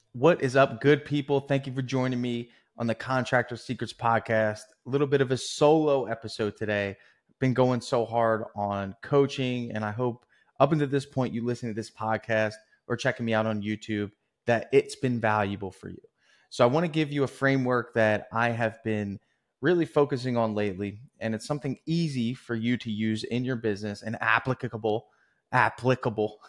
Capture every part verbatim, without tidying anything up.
What is up, good people? Thank you for joining me on the Contractor Secrets podcast. A little bit of a solo episode today. Been going so hard on coaching, and I hope up until this point you listen to this podcast or checking me out on YouTube that it's been valuable for you. So I want to give you a framework that I have been really focusing on lately, and it's something easy for you to use in your business and applicable, applicable,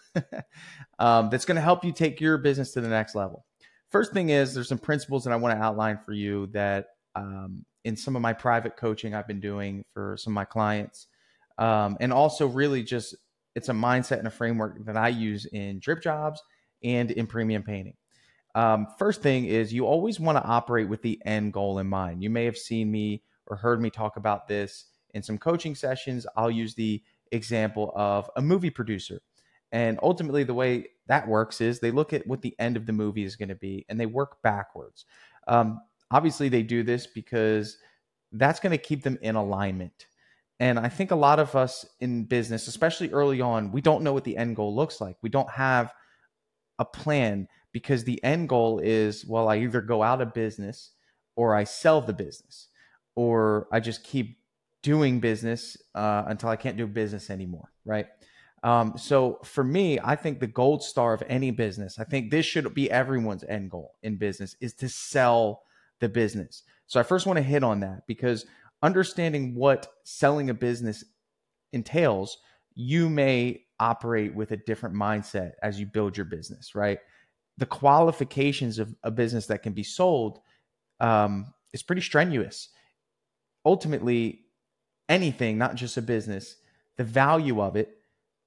um, that's going to help you take your business to the next level. First thing is there's some principles that I want to outline for you that um, in some of my private coaching I've been doing for some of my clients. Um, and also really just it's a mindset and a framework that I use in drip jobs and in premium painting. Um, first thing is you always want to operate with the end goal in mind. You may have seen me or heard me talk about this in some coaching sessions. I'll use the example of a movie producer. And ultimately, the way that works is they look at what the end of the movie is going to be and they work backwards. Um, obviously, they do this because that's going to keep them in alignment. And I think a lot of us in business, especially early on, we don't know what the end goal looks like. We don't have a plan because the end goal is, well, I either go out of business or I sell the business or I just keep doing business uh, until I can't do business anymore, right? Um, so for me, I think the gold star of any business, I think this should be everyone's end goal in business is to sell the business. So I first want to hit on that because understanding what selling a business entails, you may operate with a different mindset as you build your business, right? The qualifications of a business that can be sold um, is pretty strenuous. Ultimately, anything, not just a business, the value of it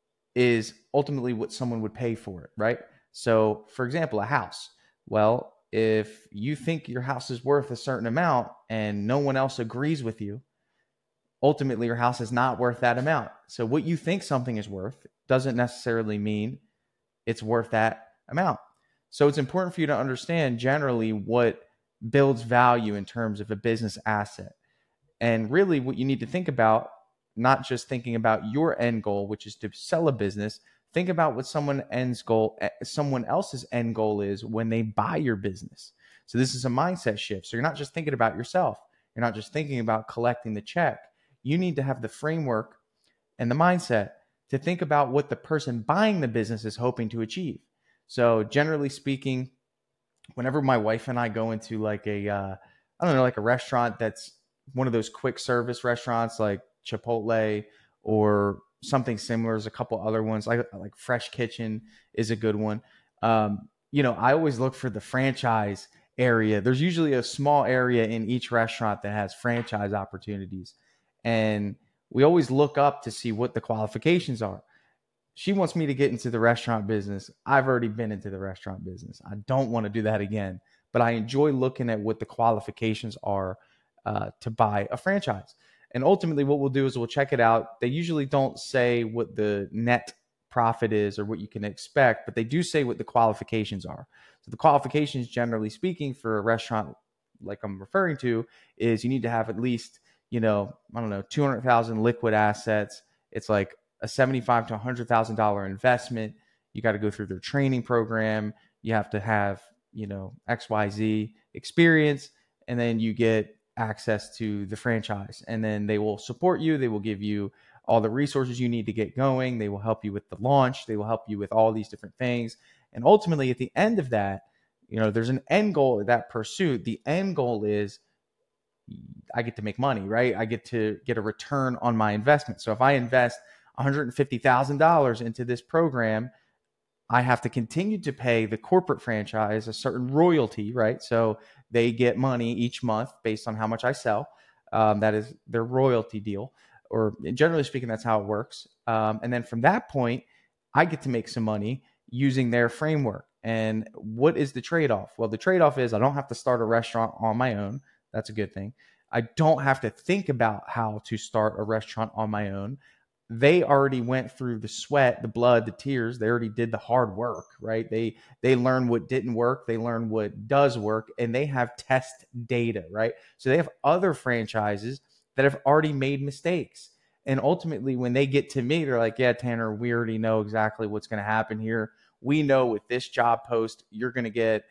is ultimately what someone would pay for it, right? So, for example, a house. Well, if you think your house is worth a certain amount and no one else agrees with you, ultimately your house is not worth that amount. So what you think something is worth doesn't necessarily mean it's worth that amount. So it's important for you to understand generally what builds value in terms of a business asset. And really what you need to think about, not just thinking about your end goal, which is to sell a business, think about what someone ends goal, someone else's end goal is when they buy your business. So this is a mindset shift. So you're not just thinking about yourself. You're not just thinking about collecting the check. You need to have the framework and the mindset to think about what the person buying the business is hoping to achieve. So generally speaking, whenever my wife and I go into like a, uh, I don't know, like a restaurant that's one of those quick service restaurants like Chipotle or something similar. There's a couple other ones like like Fresh Kitchen is a good one. Um, you know, I always look for the franchise area. There's usually a small area in each restaurant that has franchise opportunities. And we always look up to see what the qualifications are. She wants me to get into the restaurant business. I've already been into the restaurant business. I don't want to do that again, but I enjoy looking at what the qualifications are uh, to buy a franchise. And ultimately what we'll do is we'll check it out. They usually don't say what the net profit is or what you can expect, but they do say what the qualifications are. So the qualifications, generally speaking, for a restaurant like I'm referring to is you need to have at least, you know, I don't know, two hundred thousand liquid assets. It's like a seventy-five to one hundred thousand dollars investment. You got to go through their training program. You have to have, you know, X Y Z experience, and then you get access to the franchise. And then they will support you. They will give you all the resources you need to get going. They will help you with the launch. They will help you with all these different things. And ultimately, at the end of that, you know, there's an end goal of that pursuit. The end goal is I get to make money, right? I get to get a return on my investment. So if I invest one hundred fifty thousand dollars into this program, I have to continue to pay the corporate franchise a certain royalty, right? So they get money each month based on how much I sell. Um, that is their royalty deal, or generally speaking, that's how it works. Um, and then from that point, I get to make some money using their framework. And what is the trade-off? Well, the trade-off is I don't have to start a restaurant on my own. That's a good thing. I don't have to think about how to start a restaurant on my own. They already went through the sweat, the blood, the tears. They already did the hard work, right? They they learned what didn't work. They learned what does work, and they have test data, right? So they have other franchises that have already made mistakes. And ultimately, when they get to me, they're like, yeah, Tanner, we already know exactly what's going to happen here. We know with this job post, you're going to get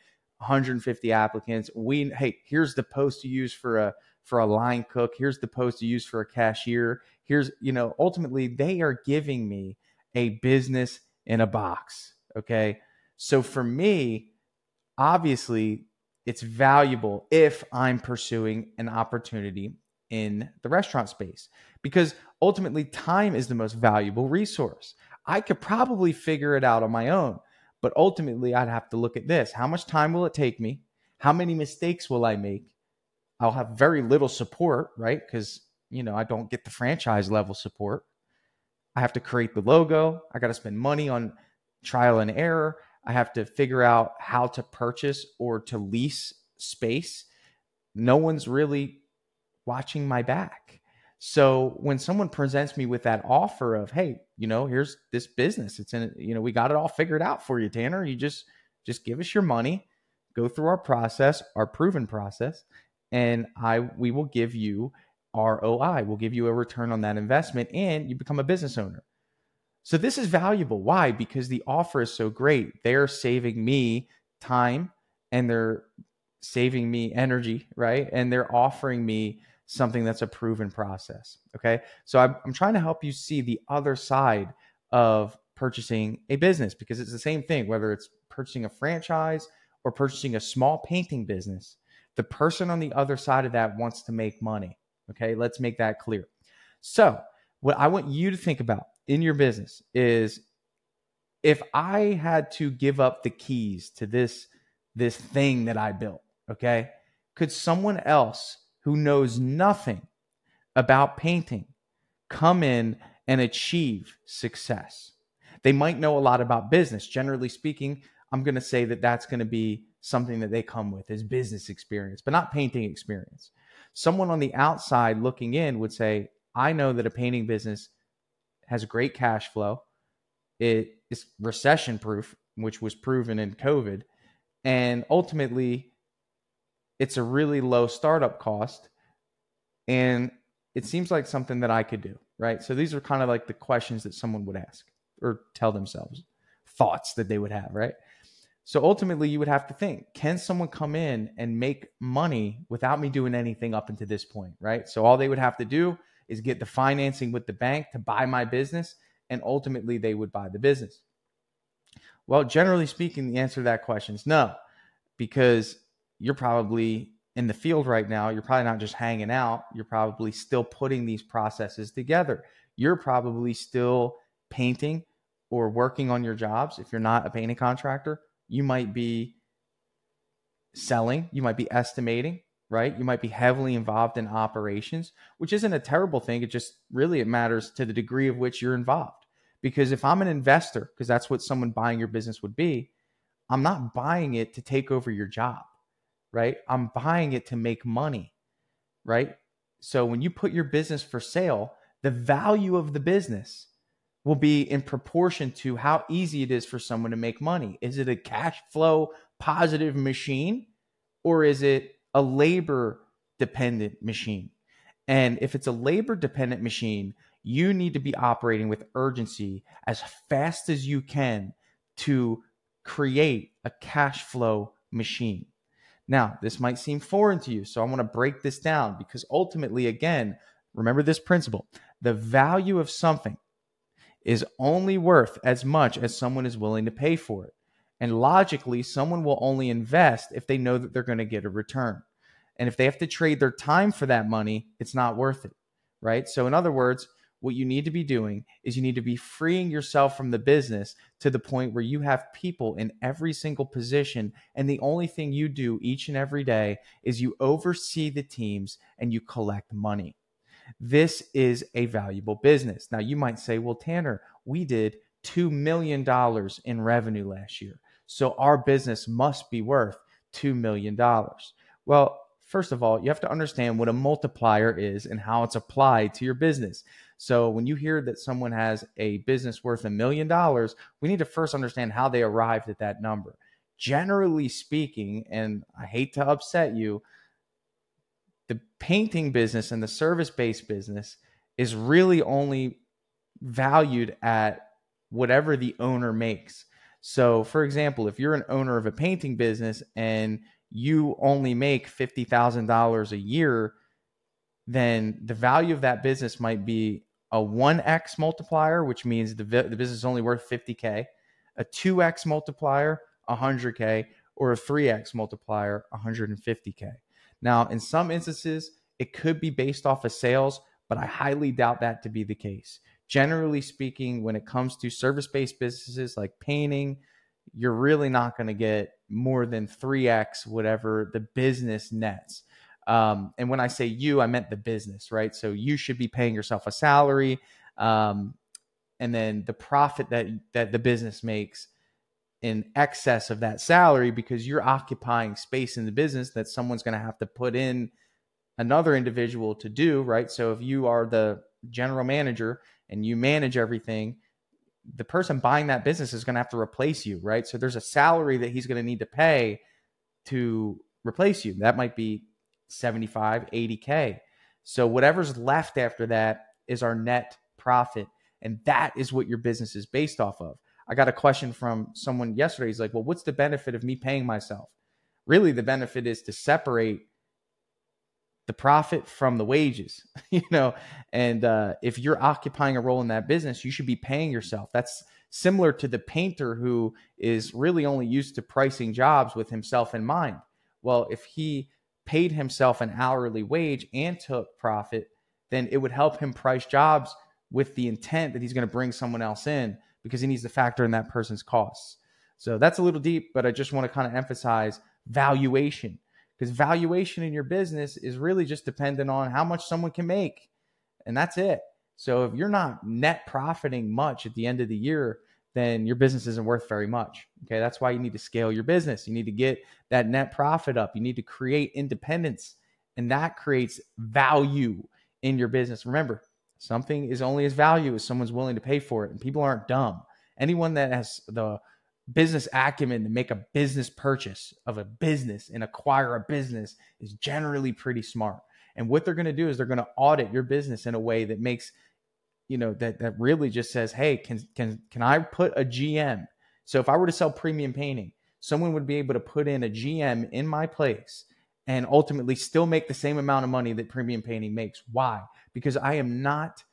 one hundred fifty applicants. We, hey, here's the post to use for a, for a line cook. Here's the post to use for a cashier. Here's, you know, ultimately they are giving me a business in a box. Okay. So for me, obviously it's valuable if I'm pursuing an opportunity in the restaurant space, because ultimately time is the most valuable resource. I could probably figure it out on my own, but ultimately I'd have to look at this. How much time will it take me? How many mistakes will I make? I'll have very little support, right? Because, you know, I don't get the franchise level support. I have to create the logo. I got to spend money on trial and error. I have to figure out how to purchase or to lease space. No one's really watching my back. So when someone presents me with that offer of, hey, you know, here's this business, it's in, you know, we got it all figured out for you, Tanner. You just, just give us your money, go through our process, our proven process, and I, we will give you R O I. We'll give you a return on that investment and you become a business owner. So this is valuable. Why? Because the offer is so great. They're saving me time and they're saving me energy, right? And they're offering me something that's a proven process. Okay. So I'm, I'm trying to help you see the other side of purchasing a business, because it's the same thing, whether it's purchasing a franchise or purchasing a small painting business. The person on the other side of that wants to make money. Okay. Let's make that clear. So what I want you to think about in your business is, if I had to give up the keys to this, this thing that I built, okay, could someone else who knows nothing about painting come in and achieve success? They might know a lot about business. Generally speaking, I'm going to say that that's going to be something that they come with, is business experience, but not painting experience. Someone on the outside looking in would say, I know that a painting business has great cash flow. It is recession proof, which was proven in COVID. And ultimately, it's a really low startup cost. And it seems like something that I could do, right? So these are kind of like the questions that someone would ask or tell themselves, thoughts that they would have, right? So ultimately, you would have to think, can someone come in and make money without me doing anything up until this point, right? So all they would have to do is get the financing with the bank to buy my business, and ultimately they would buy the business. Well, generally speaking, the answer to that question is no, because you're probably in the field right now. You're probably not just hanging out. You're probably still putting these processes together. You're probably still painting or working on your jobs. If you're not a painting contractor, you might be selling, you might be estimating, right? You might be heavily involved in operations, which isn't a terrible thing. It just really, it matters to the degree of which you're involved. Because if I'm an investor, because that's what someone buying your business would be, I'm not buying it to take over your job, right? I'm buying it to make money, right? So when you put your business for sale, the value of the business will be in proportion to how easy it is for someone to make money. Is it a cash flow positive machine, or is it a labor dependent machine? And if it's a labor dependent machine, you need to be operating with urgency as fast as you can to create a cash flow machine. Now, this might seem foreign to you, so I want to break this down, because ultimately, again, remember this principle: the value of something is only worth as much as someone is willing to pay for it. And logically, someone will only invest if they know that they're going to get a return. And if they have to trade their time for that money, it's not worth it, right? So in other words, what you need to be doing is you need to be freeing yourself from the business to the point where you have people in every single position, and the only thing you do each and every day is you oversee the teams and you collect money. This is a valuable business. Now, you might say, well, Tanner, we did two million dollars in revenue last year, so our business must be worth two million dollars. Well, first of all, you have to understand what a multiplier is and how it's applied to your business. So when you hear that someone has a business worth a million dollars, we need to first understand how they arrived at that number. Generally speaking, and I hate to upset you, the painting business and the service-based business is really only valued at whatever the owner makes. So for example, if you're an owner of a painting business and you only make fifty thousand dollars a year, then the value of that business might be a one X multiplier, which means the, the business is only worth fifty K, a two X multiplier, one hundred K, or a three X multiplier, one hundred fifty K. Now, in some instances, it could be based off of sales, but I highly doubt that to be the case. Generally speaking, when it comes to service-based businesses like painting, you're really not going to get more than three X whatever the business nets. Um, and when I say you, I meant the business, right? So you should be paying yourself a salary, um, and then the profit that that the business makes in excess of that salary, because you're occupying space in the business that someone's going to have to put in another individual to do, right? So if you are the general manager and you manage everything, the person buying that business is going to have to replace you, right? So there's a salary that he's going to need to pay to replace you. That might be seventy-five, eighty K. So whatever's left after that is our net profit. And that is what your business is based off of. I got a question from someone yesterday. He's like, well, what's the benefit of me paying myself? Really, the benefit is to separate the profit from the wages, you know, and uh, if you're occupying a role in that business, you should be paying yourself. That's similar to the painter who is really only used to pricing jobs with himself in mind. Well, if he paid himself an hourly wage and took profit, then it would help him price jobs with the intent that he's going to bring someone else in, because he needs to factor in that person's costs. So that's a little deep, but I just want to kind of emphasize valuation. Because valuation in your business is really just dependent on how much someone can make. And that's it. So if you're not net profiting much at the end of the year, then your business isn't worth very much. Okay. That's why you need to scale your business. You need to get that net profit up. You need to create independence, and that creates value in your business. Remember, something is only as value as someone's willing to pay for it. And people aren't dumb. Anyone that has the business acumen to make a business purchase of a business and acquire a business is generally pretty smart. And what they're going to do is they're going to audit your business in a way that makes, you know, that, that really just says, hey, can, can, can I put a G M? So if I were to sell premium painting, someone would be able to put in a G M in my place and ultimately still make the same amount of money that premium painting makes. Why? Because I am not,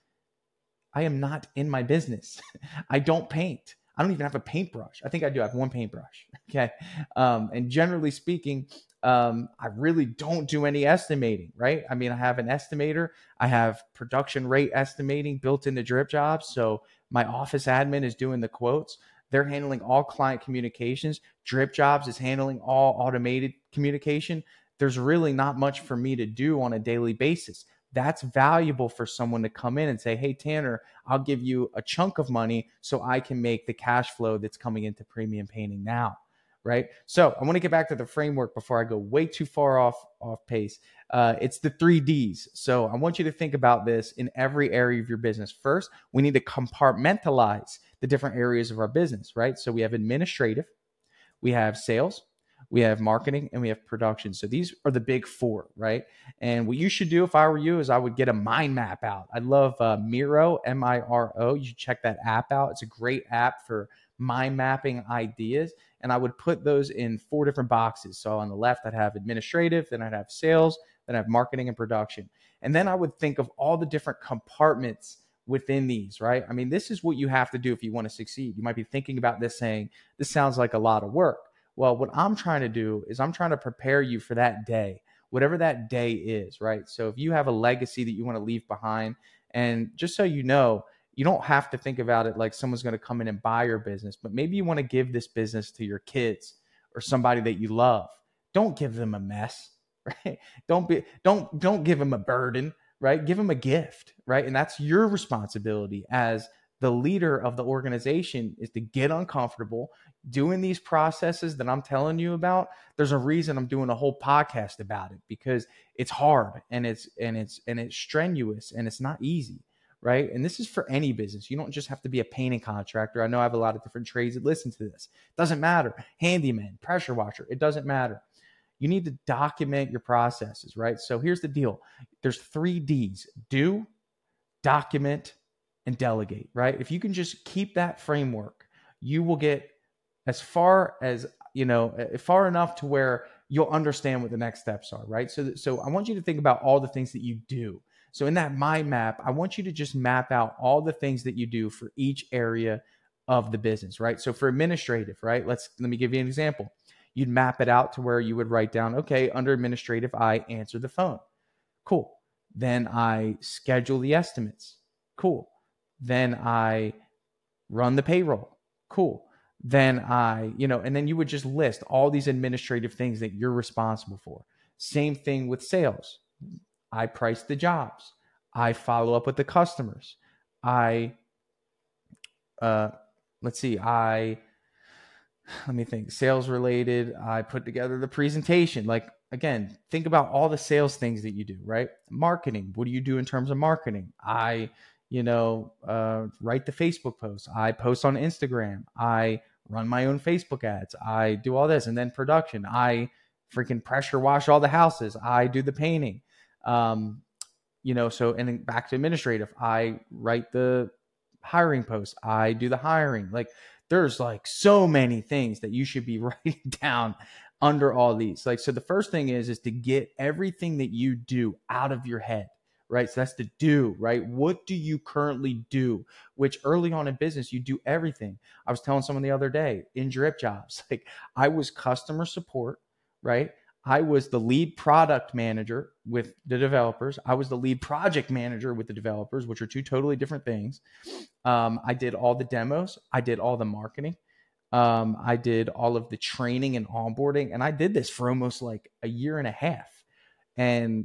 I am not in my business. I don't paint. I don't even have a paintbrush. I think I do have one paintbrush. Okay. Um, and generally speaking, um, I really don't do any estimating, right? I mean, I have an estimator. I have production rate estimating built into Drip Jobs. So my office admin is doing the quotes. They're handling all client communications. Drip Jobs is handling all automated communication. There's really not much for me to do on a daily basis. That's valuable for someone to come in and say, hey, Tanner, I'll give you a chunk of money so I can make the cash flow that's coming into premium painting now, right? So I want to get back to the framework before I go way too far off, off pace. Uh, it's the three Ds. So I want you to think about this in every area of your business. First, we need to compartmentalize the different areas of our business, right? So we have administrative, we have sales, we have marketing, and we have production. So these are the big four, right? And what you should do if I were you is I would get a mind map out. I love uh, Miro, M I R O. You should check that app out. It's a great app for mind mapping ideas. And I would put those in four different boxes. So on the left, I'd have administrative, then I'd have sales, then I'd have marketing and production. And then I would think of all the different compartments within these, right? I mean, this is what you have to do if you want to succeed. You might be thinking about this saying, this sounds like a lot of work. Well, what I'm trying to do is I'm trying to prepare you for that day, whatever that day is, right? So if you have a legacy that you want to leave behind, and just so you know, you don't have to think about it like someone's going to come in and buy your business, but maybe you want to give this business to your kids or somebody that you love. Don't give them a mess, right? Don't be, don't, don't give them a burden, right? Give them a gift, right? And that's your responsibility as the leader of the organization, is to get uncomfortable doing these processes that I'm telling you about. There's a reason I'm doing a whole podcast about it, because it's hard and it's, and it's, and it's strenuous and it's not easy, right? And this is for any business. You don't just have to be a painting contractor. I know I have a lot of different trades that listen to this. It doesn't matter. Handyman, pressure washer, it doesn't matter. You need to document your processes, right? So here's the deal. There's three D's: do, document, and delegate, right? If you can just keep that framework, you will get as far as, you know, far enough to where you'll understand what the next steps are, right? So, so I want you to think about all the things that you do. So in that mind map, I want you to just map out all the things that you do for each area of the business, right? So for administrative, right? Let's, let me give you an example. You'd map it out to where you would write down, okay, under administrative, I answer the phone. Cool. Then I schedule the estimates. Cool. Then I run the payroll. Cool. Then I, you know, and then you would just list all these administrative things that you're responsible for. Same thing with sales. I price the jobs. I follow up with the customers. I, uh, let's see, I, let me think, sales related. I put together the presentation. Like, again, think about all the sales things that you do, right? Marketing. What do you do in terms of marketing? I, you know, uh, write the Facebook posts. I post on Instagram. I run my own Facebook ads. I do all this. And then production. I freaking pressure wash all the houses. I do the painting. Um, you know, so, and then back to administrative. I write the hiring posts. I do the hiring. Like, there's like so many things that you should be writing down under all these. Like, so the first thing is, is to get everything that you do out of your head, right? So that's the do, right? What do you currently do? Which early on in business, you do everything. I was telling someone the other day in Drip Jobs, like I was customer support, right? I was the lead product manager with the developers. I was the lead project manager with the developers, which are two totally different things. Um, I did all the demos. I did all the marketing. Um, I did all of the training and onboarding. And I did this for almost like a year and a half. And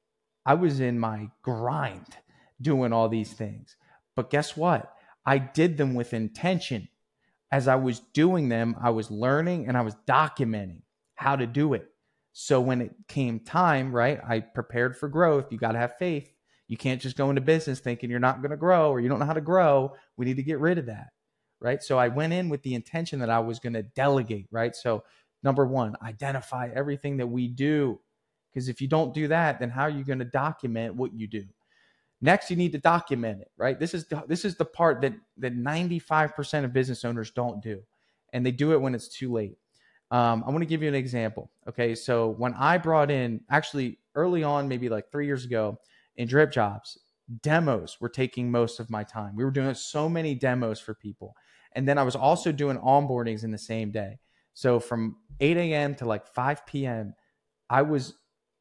I was in my grind doing all these things. But guess what? I did them with intention. As I was doing them, I was learning and I was documenting how to do it. So when it came time, right, I prepared for growth. You got to have faith. You can't just go into business thinking you're not going to grow or you don't know how to grow. We need to get rid of that, right? So I went in with the intention that I was going to delegate, right? So number one, identify everything that we do. Because if you don't do that, then how are you going to document what you do? Next, you need to document it, right? This is the, this is the part that, that ninety-five percent of business owners don't do. And they do it when it's too late. Um, I want to give you an example. Okay. So when I brought in, actually early on, maybe like three years ago in Drip Jobs, demos were taking most of my time. We were doing so many demos for people. And then I was also doing onboardings in the same day. So from eight a.m. to like five p.m., I was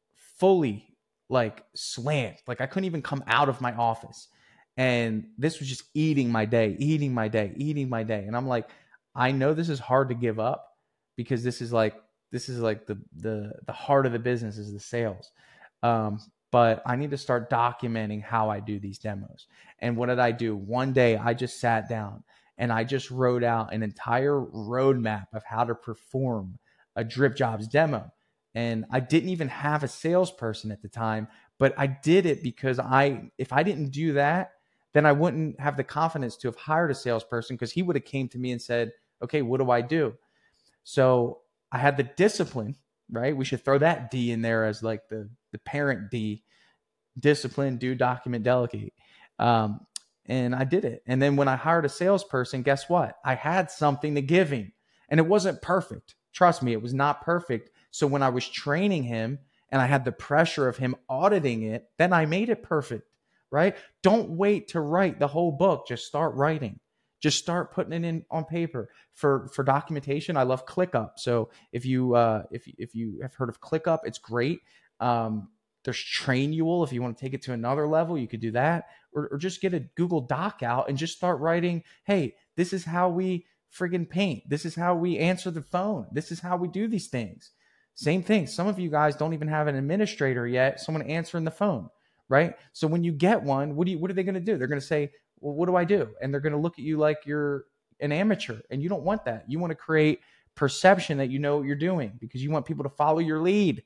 fully like slammed. Like I couldn't even come out of my office. And this was just eating my day, eating my day, eating my day. And I'm like, I know this is hard to give up because this is like, this is like the, the, the heart of the business is the sales. Um, but I need to start documenting how I do these demos. And what did I do? One day I just sat down and I just wrote out an entire roadmap of how to perform a Drip Jobs demo. And I didn't even have a salesperson at the time, but I did it because I, if I didn't do that, then I wouldn't have the confidence to have hired a salesperson because he would have came to me and said, okay, what do I do? So I had the discipline, right? We should throw that D in there as like the, the parent D, discipline, do, document, delegate. Um, and I did it. And then when I hired a salesperson, guess what? I had something to give him and it wasn't perfect. Trust me, it was not perfect. So when I was training him and I had the pressure of him auditing it, then I made it perfect, right? Don't wait to write the whole book. Just start writing. Just start putting it in on paper. For for documentation, I love ClickUp. So if you uh, if if you have heard of ClickUp, it's great. Um, there's Trainual. If you want to take it to another level, you could do that, or, or just get a Google Doc out and just start writing. Hey, this is how we friggin' paint. This is how we answer the phone. This is how we do these things. Same thing. Some of you guys don't even have an administrator yet. Someone answering the phone, right? So when you get one, what do you? What are they going to do? They're going to say, well, what do I do? And they're going to look at you like you're an amateur, and you don't want that. You want to create perception that you know what you're doing because you want people to follow your lead.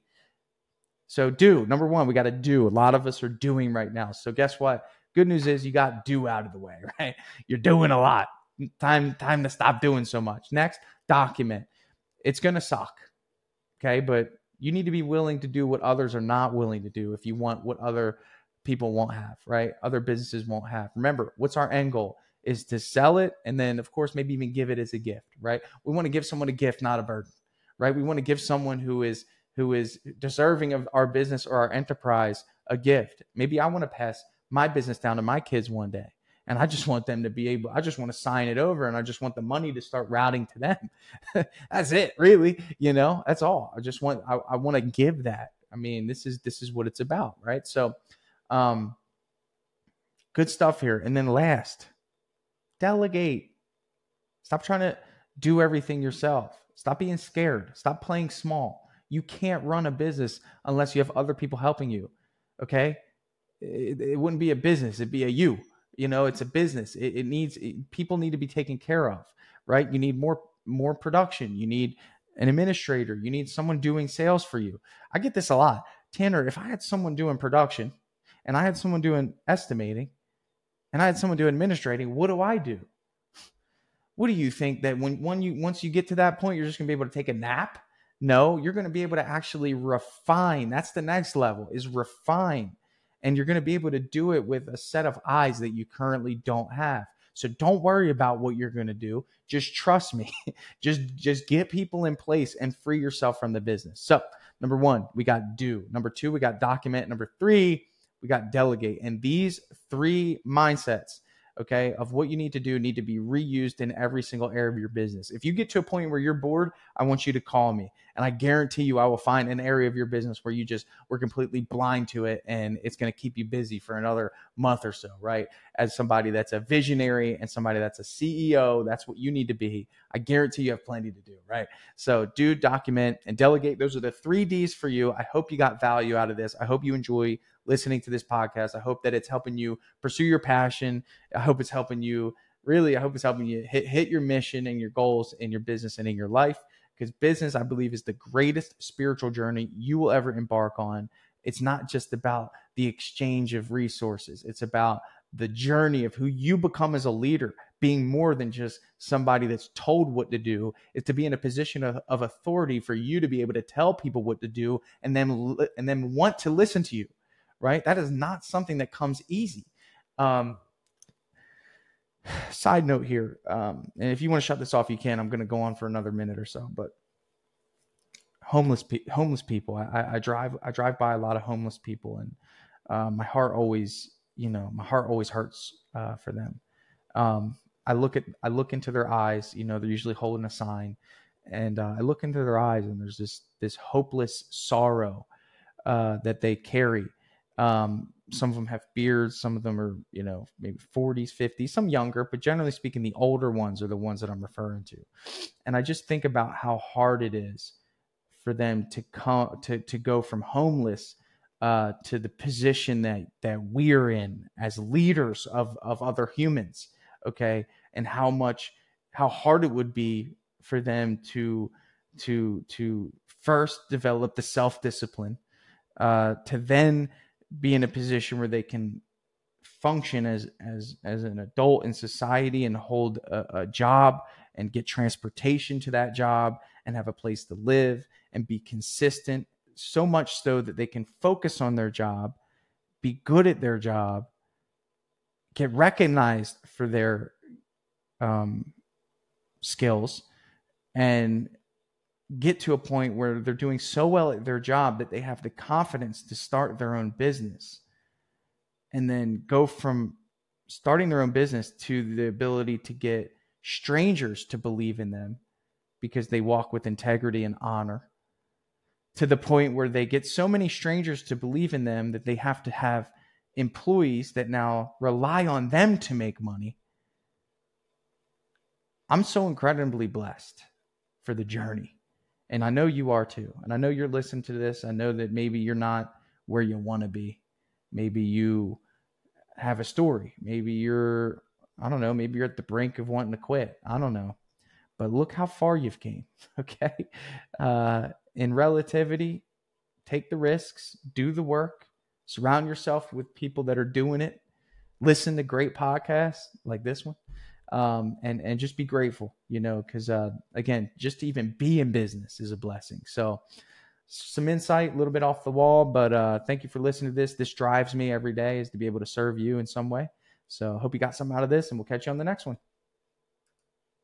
So do, number one, we got to do. A lot of us are doing right now. So guess what? Good news is you got do out of the way, right? You're doing a lot. Time, time to stop doing so much. Next, document. It's going to suck. Okay. But you need to be willing to do what others are not willing to do if you want what other people won't have, right? Other businesses won't have. Remember, what's our end goal? is to sell it. And then of course, maybe even give it as a gift, right? We want to give someone a gift, not a burden, right? We want to give someone who is, who is deserving of our business or our enterprise a gift. Maybe I want to pass my business down to my kids one day. And I just want them to be able, I just want to sign it over and I just want the money to start routing to them. That's it, really. You know, that's all. I just want, I, I want to give that. I mean, this is, this is what it's about, right? So, um, good stuff here. And then last, delegate. Stop trying to do everything yourself. Stop being scared. Stop playing small. You can't run a business unless you have other people helping you. Okay. It, it wouldn't be a business. It'd be a you. You know, it's a business. It, it needs, it, people need to be taken care of, right? You need more, more production. You need an administrator. You need someone doing sales for you. I get this a lot. Tanner, if I had someone doing production and I had someone doing estimating and I had someone doing administrating, what do I do? What do you think that when, when you, once you get to that point, you're just gonna be able to take a nap? No, you're going to be able to actually refine. That's the next level, is refine. And you're going to be able to do it with a set of eyes that you currently don't have. So don't worry about what you're going to do. Just trust me. just, just get people in place and free yourself from the business. So number one, we got do. Number two, we got document. Number three, we got delegate. And these three mindsets, okay, of what you need to do need to be reused in every single area of your business. If you get to a point where you're bored, I want you to call me. And I guarantee you I will find an area of your business where you just were completely blind to it and it's going to keep you busy for another month or so, right? As somebody that's a visionary and somebody that's a C E O, that's what you need to be. I guarantee you have plenty to do, right? So do, document, and delegate. Those are the three D's for you. I hope you got value out of this. I hope you enjoy listening to this podcast. I hope that it's helping you pursue your passion. I hope it's helping you, really, I hope it's helping you hit, hit your mission and your goals in your business and in your life. Because business, I believe, is the greatest spiritual journey you will ever embark on. It's not just about the exchange of resources. It's about the journey of who you become as a leader, being more than just somebody that's told what to do. It's to be in a position of, of authority for you to be able to tell people what to do and then, and then want to listen to you, right? That is not something that comes easy. Um, Side note here, um, and if you want to shut this off, you can. I'm going to go on for another minute or so. But homeless, pe- homeless people. I, I drive, I drive by a lot of homeless people, and uh, my heart always, you know, my heart always hurts uh, for them. Um, I look at, I look into their eyes. You know, they're usually holding a sign, and uh, I look into their eyes, and there's this, this hopeless sorrow uh, that they carry. Um, some of them have beards. Some of them are, you know, maybe forties, fifties, some younger, but generally speaking, the older ones are the ones that I'm referring to. And I just think about how hard it is for them to come to, to go from homeless uh, to the position that, that we're in as leaders of, of other humans. Okay. And how much, how hard it would be for them to, to, to first develop the self-discipline, uh, to then be in a position where they can function as as as an adult in society and hold a, a job and get transportation to that job and have a place to live and be consistent, so much so that they can focus on their job, be good at their job, get recognized for their um, skills, and get to a point where they're doing so well at their job that they have the confidence to start their own business, and then go from starting their own business to the ability to get strangers to believe in them because they walk with integrity and honor, to the point where they get so many strangers to believe in them that they have to have employees that now rely on them to make money. I'm so incredibly blessed for the journey. And I know you are too. And I know you're listening to this. I know that maybe you're not where you want to be. Maybe you have a story. Maybe you're, I don't know, maybe you're at the brink of wanting to quit. I don't know. But look how far you've came. Okay. Uh, in relativity, take the risks, do the work, surround yourself with people that are doing it, listen to great podcasts like this one. Um, and, and just be grateful, you know, because, uh, again, just to even be in business is a blessing. So some insight, a little bit off the wall, but uh, thank you for listening to this. This drives me every day, is to be able to serve you in some way. So I hope you got something out of this, and we'll catch you on the next one.